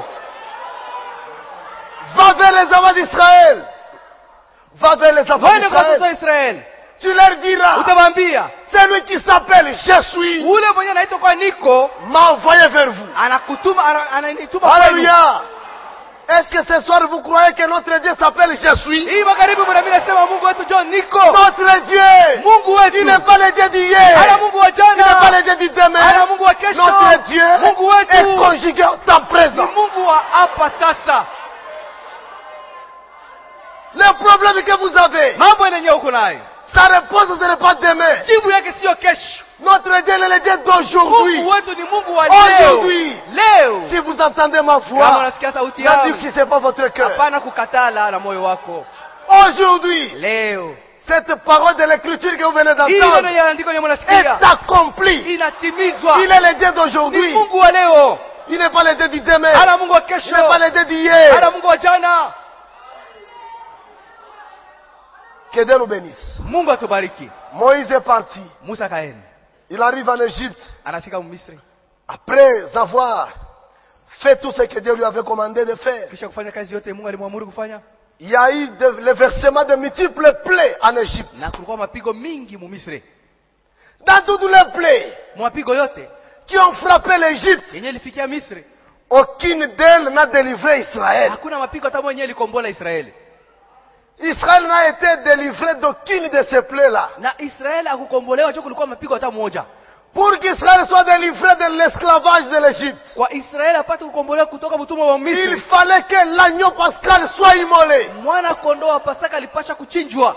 Va vers les enfants d'Israël. Va vers les enfants Wende kwa watoto wa d'Israël. Israeli, Tu leur diras, utawaambia celui qui s'appelle Je suis ule mwenye anaitwa kwa niko m'a envoyé vers vous. anakutuma ananituma kwenu. Alléluia. Est-ce que ce soir vous croyez que notre Dieu s'appelle Je suis? Hii magharibi mnaamini nasema Mungu wetu John niko. Notre Dieu, Mungu wetu il n'est pas le Dieu d'hier. ana Mungu wa Il n'est pas jana. le Dieu du demain. Ana Mungu wa kesho. Notre Dieu Mungu wetu est conjugué au temps ni présent. Mungu wa hapa sasa. Le problème que vous avez, Mambo yenyewe uko nayo. sa réponse ce n'est pas demain. Jibu yake sio kesho. Notre Dieu est le Dieu d'aujourd'hui. Mungu wetu ni Mungu wa leo. Aujourd'hui, Leo. si vous entendez ma Kama voix, unasikia sauti ne yangu, durcissez pas votre cœur. hapana kukatala na moyo wako. Aujourd'hui, Leo. cette parole de l'écriture que vous venez Hii neno d'entendre ya andiko yenyewe est mnasikia accomplie. inatimizwa. Il est le Dieu Ni d'aujourd'hui. Mungu wa leo. Il n'est pas le Dieu du demain. Ana Mungu wa Il kesho. n'est pas le Dieu d'hier. Ana Mungu wa jana. Que Dieu nous bénisse. Mungu atubariki. Moïse est parti. Musa kaenda. Il arrive en Égypte. Anafika Misri. Après avoir fait tout ce que Dieu lui avait commandé de faire. Kisha kufanya kazi yote Mungu alimwamuru kufanya. Il y a eu le versement de multiples plaies en Égypte. Na kulikuwa mapigo mingi mu Misri. Dans toutes les plaies Mapigo yote qui ont frappé l'Égypte, yenyewe ilifikia Misri. aucune d'elles n'a délivré Israël. Hakuna mapigo hata moja ilikombola Israeli. Israël n'a été délivré d'aucune de ces plaies-là. Na Israeli hakukombolewa cho kulikuwa mapigo hata moja. Pour qu'Israël soit délivré de l'esclavage de l'Égypte, Kwa Israeli apate kukombolewa kutoka utumwa wa il Misri, fallait que l'agneau pascal soit immolé. mwana kondoo wa Pasaka alipasha kuchinjwa.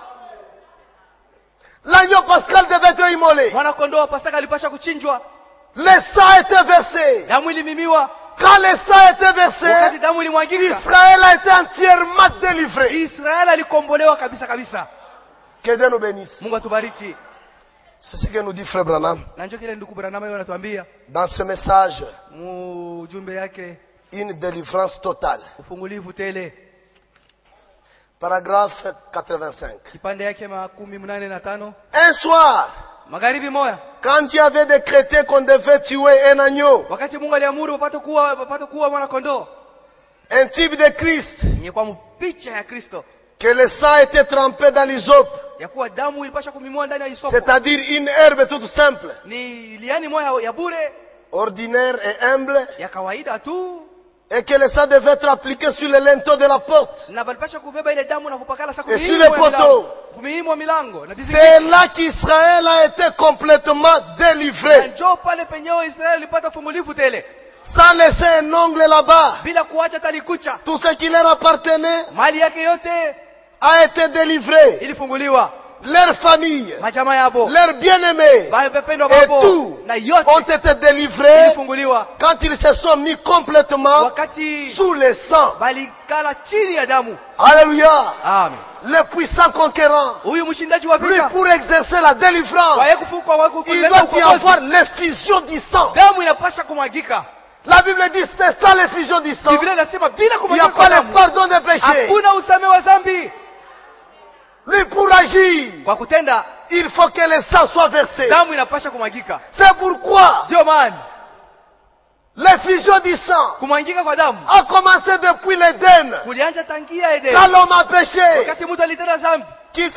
L'agneau pascal devait être immolé. Mwana kondoo wa Pasaka alipasha kuchinjwa. Le sang a été versé. Damu ilimimiwa. Quand le sang a été Wakati versé, damu ilimwagika, Israël a été entièrement délivré. Israeli alikombolewa kabisa kabisa. Que Dieu nous bénisse. Mungu atubariki. C'est ce que nous dit Frère Branham Na njoo kile ndugu Branham yeye anatuambia dans ce message, ujumbe yake une délivrance totale. ufungulivu tele. Paragraphe 85. Kipande yake 85. Un soir, Magharibi moya, quand Dieu avait décrété qu'on devait tuer un agneau, wakati Mungu aliamuru wapate kuwa mwana kondoo, un type de Christ, yenye kwa picha ya Kristo, que le sang était trempé dans l'hysope, ya kuwa damu ilipasha kumimwa ndani ya hisopo. c'est-à-dire une herbe toute simple, Ni liani moya ya bure, ordinaire et humble, ya kawaida tu, et que le sang devait être appliqué sur les linteaux de la porte. na balipasha kubeba ile damu na kupakala sa Et sur les poteaux. kumiimwa milango na sisi. C'est là qu'Israël a été complètement délivré, Njoo pale penyeo Israeli ilipata fungulivu tele, sans laisser un ongle là-bas. bila kuacha talikucha. Tout ce qui leur appartenait Mali yake yote a été délivré. ilifunguliwa, Leur famille, majamaa yabo, leurs bien-aimés bapendwa et babo tout na yote ont été délivrés ilifunguliwa quand ils se sont mis complètement wakati sous le sang. balikala chini ya damu. Alléluia. Amen. Le puissant conquérant, Huyu mshindaji wa lui, vita pour exercer la délivrance, kwa yeye kufuka wako il kuleta doit y avoir ukombozi, l'effusion du sang. damu inapasha kumwagika. La Bible dit c'est ça l'effusion du sang. Biblia inasema bila Il n'y a kumwagika pas kwa le damu pardon des péchés. hakuna usamehe wa dhambi. Lui, pour agir, Kwa kutenda il faut que le sang soit versé. damu inapasha kumwagika. C'est pourquoi Ndio maana l'effusion du sang kumwagika kwa damu a commencé depuis l'Éden. kulianza tangia Edeni, Quand l'homme a péché, wakati mtu alitenda dhambi, ils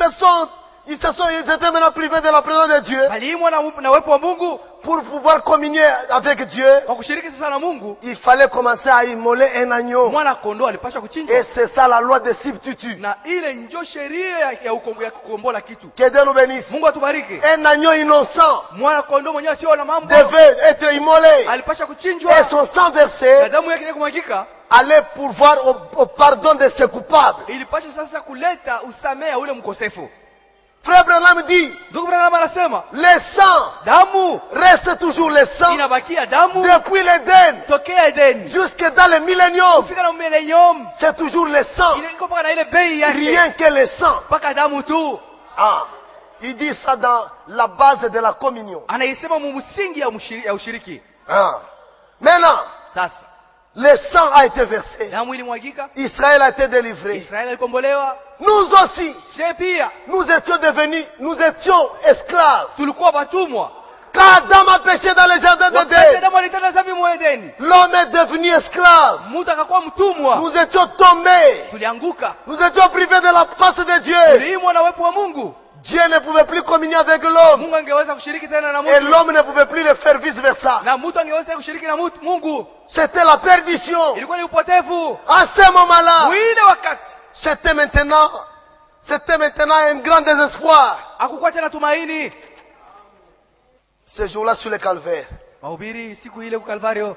étaient maintenant privés de la présence de Dieu. aliimwa na uwepo wa Mungu. Pour pouvoir communier avec Dieu, Kwa kushiriki sasa na Mungu, il fallait commencer à immoler un agneau. mwana kondoo alipasha Et kuchinjwa, c'est ça la loi de substitut. na ile ndio sheria ya kukombola kitu. Que Dieu nous bénisse. Mungu atubariki. Un agneau innocent Mwana kondoo mwenyewe sio na mambo, devait être immolé alipasha et kuchinjwa son sang na versé damu yake ile kumwagika, allait pourvoir au pardon de ses coupables. ilipasha sasa kuleta usamehe ule mkosefu. Frère Branham dit, Ndugu Branham anasema le sang damu reste toujours le sang inabakia damu depuis l'Éden tokea Edeni jusque dans le millénium. kufika na millennium, C'est toujours le sang, iko mpaka na ile bei yake, rien que le sang. mpaka damu tu. Ah, il dit ça dans la base de la communion. Anaisema msingi ya ushiriki. Ah. Maintenant, Sasa le sang a été versé. damu ilimwagika, Israël a été délivré. Israeli alikombolewa. Nous aussi, Sisi pia nous étions esclaves. tulikuwa watumwa. Quand Quand Adam a péché dans le jardin Wakati d'Éden, Adamu alitenda dhambi mu Edeni, l'homme est devenu esclave. mtu akakuwa mtumwa. Nous étions tombés. Tulianguka. Nous étions privés de la face de Dieu. Tuliimwa na uwepo wa Mungu. Dieu ne pouvait plus communier avec l'homme. Mungu angeweza kushiriki tena na Et mtu. l'homme ne pouvait plus le faire vice-versa. Na mtu angeweza kushiriki na Mungu. C'était la perdition. Ilikuwa ni upotevu. À ce moment-là, Mwile wakati c'était maintenant un grand désespoir. hakukuwa tena tumaini. Ce jour-là sur le calvaire. Mahubiri siku ile kwa Kalvario,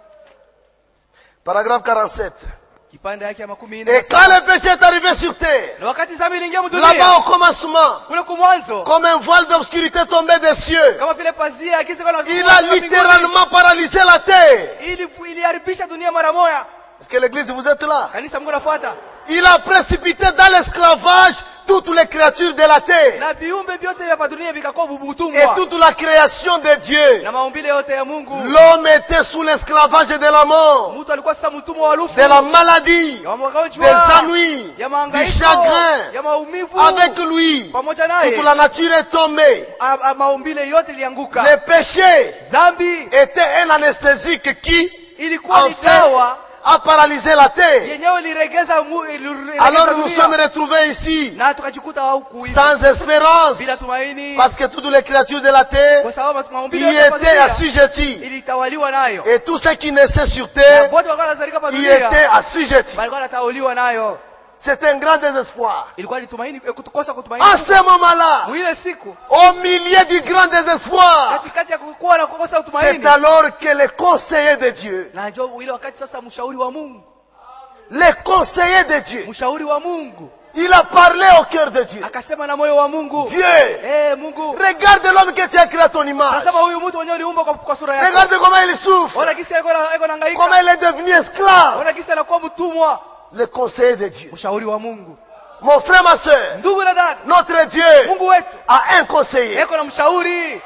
Paragraphe 47. kipande yake ya 14. Et quand le péché est arrivé sur terre, Na wakati dhambi iliingia là-bas mdunia, au commencement, kule kumwanzo, comme un voile d'obscurité tombé des cieux, kama vile pazia akisa kana il a littéralement paralysé la terre. iliharibisha dunia mara moja. Est-ce que l'église, vous êtes là? Kanisa Mungu nafuata. Il a précipité dans l'esclavage toutes les créatures de la terre Na viumbe vyote vya dunia vikakuwa et utumwa. toute la création de Dieu. Na maumbile yote ya Mungu. L'homme était sous l'esclavage de la mort, Mtu alikuwa sasa mtumwa wa lufu. de la maladie, Ya magonjwa, des ennuis, ya du mahangaiko, chagrin. ya maumivu. Avec lui, Pamoja naye, toute la nature est tombée. maumbile yote ilianguka. Le péché Dhambi était un anesthésique qui, ilikuwa ni enfin, dawa a paralysé la terre. yenyewe iliregeza Alors nous nous sommes retrouvés ici na tukajikuta au kuishi sans espérance, bila tumaini, parce que toutes les créatures de la terre kwa sababu y maumbile yote étaient ya assujetties. ilitawaliwa nayo. Et tous ceux qui naissaient sur Na terre wote walikuwa wanazalika pa y dunia étaient assujettis. walikuwa wanatawaliwa nayo. C'est un grand désespoir. Ilikuwa ni tumaini, kukosa kutumaini. À ce moment-là, Mwile siku au milieu du grand désespoir, katikati ya kukuwa na kukosa c'est tumaini, alors que les conseillers de Dieu, na njoo ile wakati sasa mshauri wa Mungu, les conseillers de Dieu, mshauri wa Mungu il a parlé au cœur de Dieu. akasema na moyo wa Mungu. Dieu, Mungu, regarde l'homme que tu as créé à ton image. nasema huyu mtu mwenyewe uliumba kwa sura yako. Regarde comment il souffre, Ona kisa yako na comment hangaika. il est devenu esclave. Ona kisa anakuwa mtumwa. Le conseiller de Dieu. Mshauri wa Mungu. Mon frère, ma soeur, Ndugu na dada, notre Dieu Mungu wetu a un conseiller. yako na mshauri.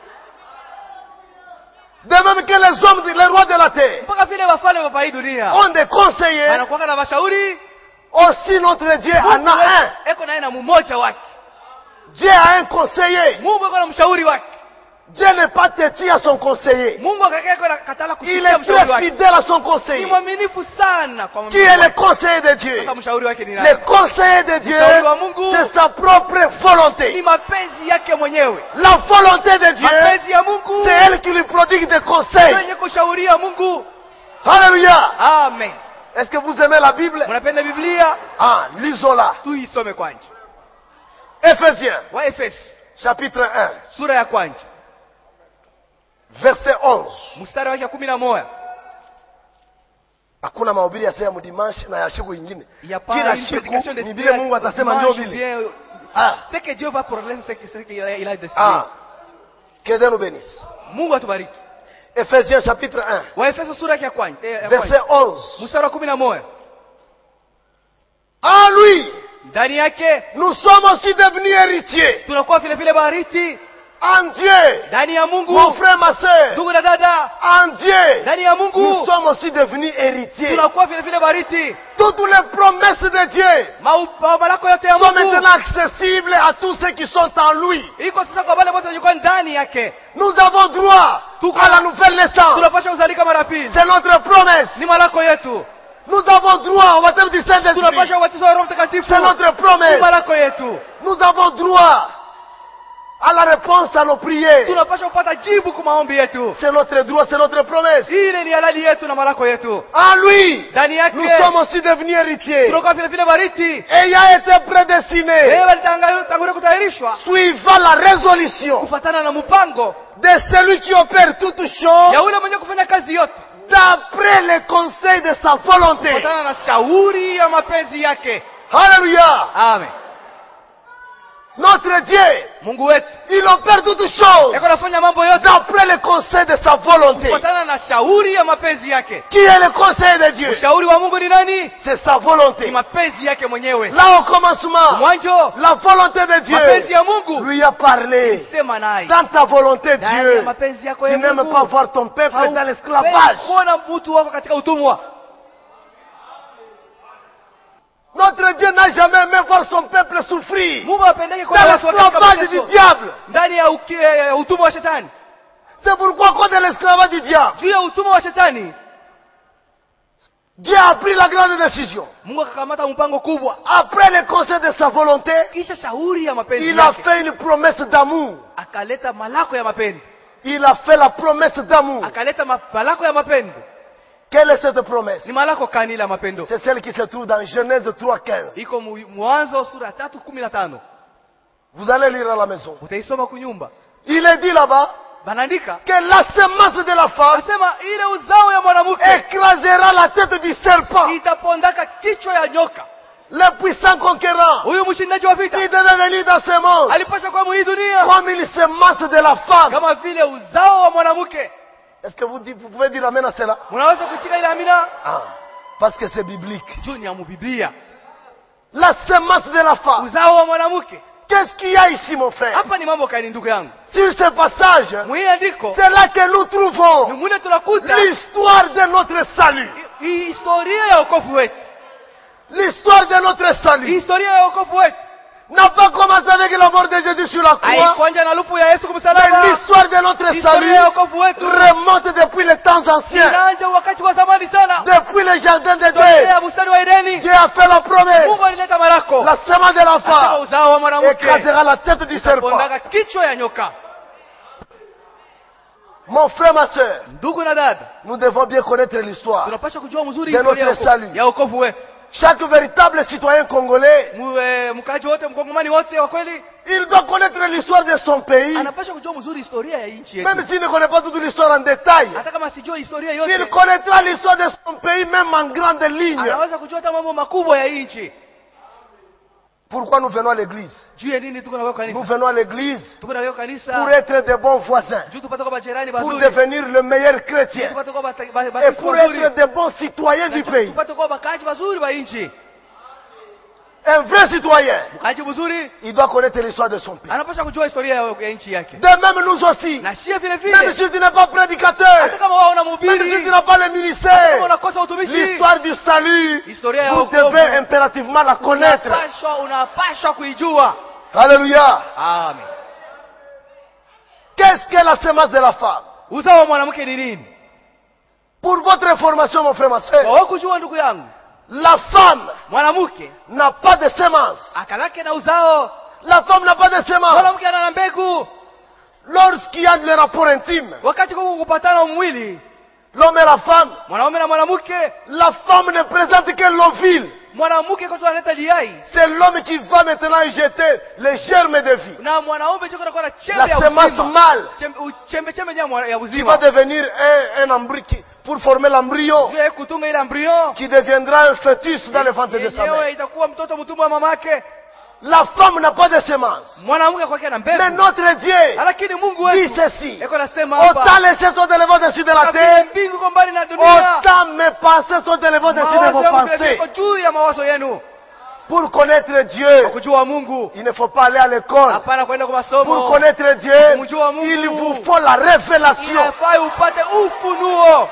De même que les hommes, les rois de la terre, Mpaka vile wafalme wa hii dunia ont des conseillers, anakuwa na mashauri, aussi notre Dieu en a un. eko naye na mmoja wake. Dieu a un conseiller. Mungu eko na mshauri wake. Dieu n'est pas têtu à son conseiller. Mungu akakeko na katala Il kusikia est mshauri très wake. fidèle à son Ni conseiller. mwaminifu sana kwa Qui est le conseiller de Dieu? Sasa mshauri wake ni nani? Le conseiller de Dieu, Mshauri wa Mungu c'est sa propre ni volonté. mapenzi yake mwenyewe. La volonté de Dieu, Mapenzi ya Mungu c'est elle qui lui prodigue des conseils. yenye kushauria Mungu. Alléluia. Amen. Est-ce que vous aimez la Bible? Mnapenda Biblia? Ah, lisons-la. Tuisome kwanza. Éphésiens, Wa Efeso chapitre 1, sura ya kwanza verset 11. mstari wake 11. Hakuna mahubiri ya sehemu dimanche na ya siku ingine. Il y a pas Kila une siku prédication ni vile Mungu atasema njoo vile. Ah, C'est que Dieu va progresser, c'est qu'il a décidé. ah. Que Dieu nous bénisse. Mungu atubariki. Éphésiens chapitre 1, Wa Efeso sura ya kwanza. verset 11. Mstari wa 11. En lui, Ndani yake nous sommes aussi devenus héritiers. tunakuwa vile vile bariti En Dieu, ndani ya Mungu. mon frère, ma soeur, Ndugu na dada, en Dieu, ndani ya nous Mungu sommes aussi devenus héritiers. tunakuwa vile vile bariti. Toutes les promesses de Dieu Malako yote ya sont Mungu maintenant accessibles à tous ceux qui sont en lui. iko sasa kwa wale wote waliokuwa ndani yake. Nous avons droit à la nouvelle naissance. Tunapaswa kuzalika mara pili. C'est notre promesse. Ni malako yetu. Nous avons droit au baptême du Saint-Esprit. Tunapaswa ubatizo wa Roho Mtakatifu. C'est notre Ni promesse. malako yetu. Nous avons droit à la réponse à nos prières. Tunapaswa kupata jibu kwa maombi yetu. C'est notre droit, c'est notre promesse. Ile ni halali yetu na malako yetu. En lui, Ndani yake nous sommes aussi devenus héritiers. tunakuwa vile vile bariti. Ayant été prédestinés, Wewe walitangulia kutayarishwa suivant la résolution kufuatana na mpango de celui qui opère toutes choses ya ule mwenye kufanya kazi yote d'après les conseils de sa volonté. kufuatana na shauri ya mapenzi yake. Alléluia. Amen. Notre Dieu, Mungu wetu il opère toutes choses yako anafanya mambo yote d'après les conseils de sa volonté. kufuatana na shauri ya mapenzi yake. Qui est le conseil de Dieu? Shauri wa Mungu ni nani? C'est sa Ni volonté. mapenzi yake mwenyewe. Là au commencement, Mwanzo la volonté de mapenzi Dieu ya Mungu lui a parlé. sema naye. Dans ta volonté, Ndani ya Dieu, mapenzi yako tu ya n'aimes Mungu pas voir ton peuple dans haupendi l'esclavage. kuona mtu wako katika utumwa. Notre Dieu n'a jamais aimé voir son peuple souffrir Mungu hapendeki dans kuona watu wako katika l'esclavage du mateso. diable. Ndani ya utumwa wa shetani. C'est pourquoi, à cause de l'esclavage du diable, juu ya utumwa wa shetani, Dieu a pris la grande décision. Mungu akakamata mpango kubwa. Après le conseil de sa volonté, Kisha shauri ya mapenzi il a yake, fait une promesse d'amour. akaleta malako ya mapendo. Il a fait la promesse d'amour. Akaleta malako ya mapendo. Quelle est cette promesse? Ni malako kani la mapendo? C'est celle qui se trouve dans Genèse 3:15. Iko Mwanzo sura 3:15. Vous allez lire à la maison. Utaisoma kunyumba. Il est dit là-bas Banaandika que la semence de la femme asema ile uzao ya mwanamke écrasera la tête du serpent, itapondaka kichwa ya nyoka. le puissant conquérant. Huyu mshindaji wa vita Il devait venir dans ce monde alipasha kwa hii dunia comme une semence de la femme. kama vile uzao wa mwanamke. Est-ce que vous pouvez dire amen à cela? Mnaweza kuchika ile amina? Ah, parce que c'est biblique. Juu ni ya Biblia. La semence de la femme. Uzao wa mwanamke. Qu'est-ce qu'il y a ici, mon frère? Hapa ni mambo kani ndugu yangu. Sur ce passage, Mwi andiko c'est là que nous trouvons mune tunakuta l'histoire de notre salut. historia ya wokovu wetu. L'histoire de notre salut Historia ya wokovu wetu n'a pas commencé avec la mort de Jésus sur la croix, haikuanza na lufu ya Yesu mais kumsalaba. l'histoire de notre Historia salut ya wokovu wetu remonte depuis les temps anciens, inaanza wakati wa zamani sana. depuis le jardin de Historia Dieu. ya bustani wa Edeni. Dieu a fait la promesse. Mungu alileta malako. La semence de la Asema femme uzao wa mwanamke écrasera la tête du serpent. pondaka kichwa ya nyoka. Mon frère, ma soeur, Ndugu na dada, nous devons bien connaître l'histoire. tunapaswa kujua mzuri De historia notre salut. ya wokovu wetu. Chaque véritable citoyen congolais, Mkaji wote, mkongomani wote wa kweli il doit connaître l'histoire de son pays, anapaswa kujua mzuri historia ya nchi même yetu. s'il ne connaît pas toute l'histoire en détail. Hata kama sijua historia Il yote, connaîtra l'histoire de son pays, même en grande ligne. anaweza kujua hata mambo makubwa ya nchi. Pourquoi nous venons à l'église? Juu ya nini tuko na wewe Nous kanisa? venons à l'église Tuko na wewe pour kanisa être de bons voisins, juu tupate kwa majirani pour bazuri, devenir le meilleur chrétien tupate kwa et pour être de bons citoyens du pays. tupate kwa bakaji bazuri wa nchi. Un vrai citoyen, Mkaji mzuri il doit connaître l'histoire de son pays. anapaswa kujua historia ya nchi yake. De même nous aussi, Na shia vile même vile, si tu n'es pas prédicateur, hata kama wao na même si mhubiri, tu n'as pas le kama ministère, unakosa utumishi, l'histoire du salut, historia ya vous wokovu devez impérativement la connaître. unapaswa kuijua. Alléluia. Amen. Qu'est-ce que la semence de la femme? Uzao wa mwanamke ni nini? Pour votre information, mon frère, ma Kwa soeur, wewe kujua ndugu yangu, la femme mwanamke n'a pas de semence. akalake na uzao. La femme n'a pas de semence. Mwanamke ana na mbegu. Lorsqu'il y a le rapport intime, Wakati kwa kupatana mwili, l'homme et la femme, mwanaume na mwanamke, la femme ne présente que l'ovule. mwanamke kwa analeta liai C'est l'homme qui va maintenant jeter les germes de vie. na mwanaume choko anakuwa na La chembe ya semence uzima. mâle Chembe ya qui va uzima. devenir un embryo pour former l'embryo Juu ya kutunga ile embryo, qui deviendra un fœtus dans le ventre de sa yenyewe mère. itakuwa mtoto mtumwa wa mamake. La femme n'a pas de semence. Mwanamke kwake na Mais mbegu. notre Dieu Lakini Mungu dit wetu ceci. eko nasema hapa, Autant les cieux sont élevés au-dessus de la terre, mbingu kwa mbali na dunia, autant mes pensées sont élevées au-dessus de vos mawazo yangu pensées. yako juu ya mawazo yenu. Pour connaître Kwa Dieu, kujua Mungu, il ne faut pas aller à l'école. hapana kwenda kwa Pour masomo. connaître Dieu, Kumjua Mungu, il vous faut la révélation. inafai upate ufunuo.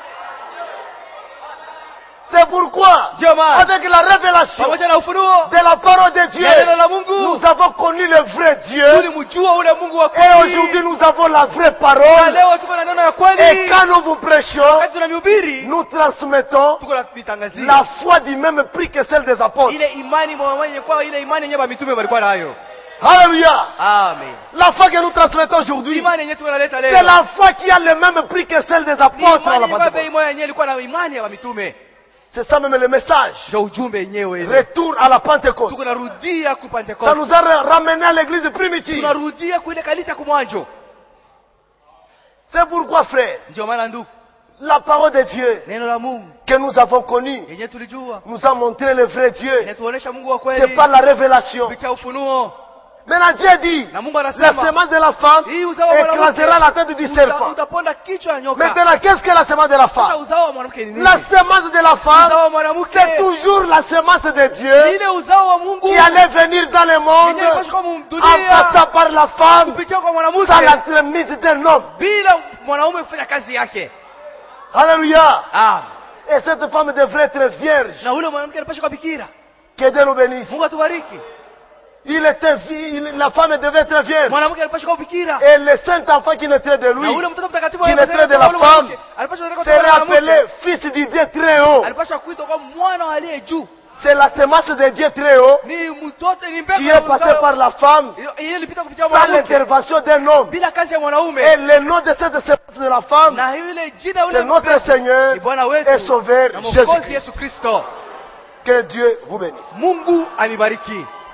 C'est pourquoi, Ndio maana avec la révélation pamoja na ufunuo de la parole de Dieu, ya neno la Mungu, nous avons connu le vrai Dieu. tulimjua ule Mungu wa Et kweli. aujourd'hui, nous avons la vraie Na parole. leo tuko na neno ya Et kweli. quand nous vous prêchons, Wakati tunamhubiri, nous transmettons tuko na vitangazia la foi du même prix que celle des apôtres. ile imani mwenye kwa ile imani yenyewe ba mitume walikuwa nayo. Alléluia. Amen. La foi que nous transmettons aujourd'hui, Imani yenyewe tunaleta c'est leo. la foi qui a le même prix que celle des Ni apôtres à la imani yenyewe Pentecôte. bei yenyewe ilikuwa na imani ya mitume. C'est ça même le message. Ndio ujumbe yenyewe ile. Retour à la Pentecôte. Tuko narudia ku Ça Pentecoste. nous a ramené à l'église primitive. Tunarudia ku ile kanisa kumwanjo. C'est pourquoi, frère, Ndio maana ndugu, la parole de Dieu neno la Mungu que nous avons connue yenyewe tulijua nous a montré le vrai Dieu. inatuonesha Mungu wa C'est kweli pas la révélation. kupitia ufunuo. Maintenant, Dieu dit, Na Mungu la anasema semence de la femme hii uzao wa mwanamke écrasera la tête du serpent. utaponda kichwa ya nyoka. Maintenant, qu'est-ce que la semence de la Sasa femme? uzao wa mwanamke ni nini? La semence de la Uzao femme, wa mwanamke c'est toujours la semence de ni Dieu ile uzao wa Mungu qui allait venir dans le monde yenyewe ilipaswa kwa en dunia passant par la femme kupitia kwa mwanamke sans l'entremise d'un homme. bila mwanaume kufanya kazi yake. Alléluia. Ah, Et cette femme devrait être vierge. na ule mwanamke alipaswa kwa bikira. Que Dieu nous bénisse. Mungu atubariki. La femme devait être vierge. Mwanamke alipaswa kuwa bikira. Et le Saint-Enfant qui naîtrait de lui, Na ule mtoto mtakatifu qui naîtrait de la femme, serait appelé fils du Dieu très haut. alipaswa kuitwa kwa mwana aliye juu. C'est la semence de Dieu très haut Ni mtoto ni mbegu qui est passée par la femme ilipita kupitia sans mwanamke l'intervention d'un homme. bila kazi ya mwanaume. Et le nom de cette semence de la femme, Na yule jina c'est notre Seigneur ni Bwana wetu et Sauveur na Mwokozi Jésus-Christ. Yesu Kristo. Que Dieu vous bénisse. Mungu anibariki.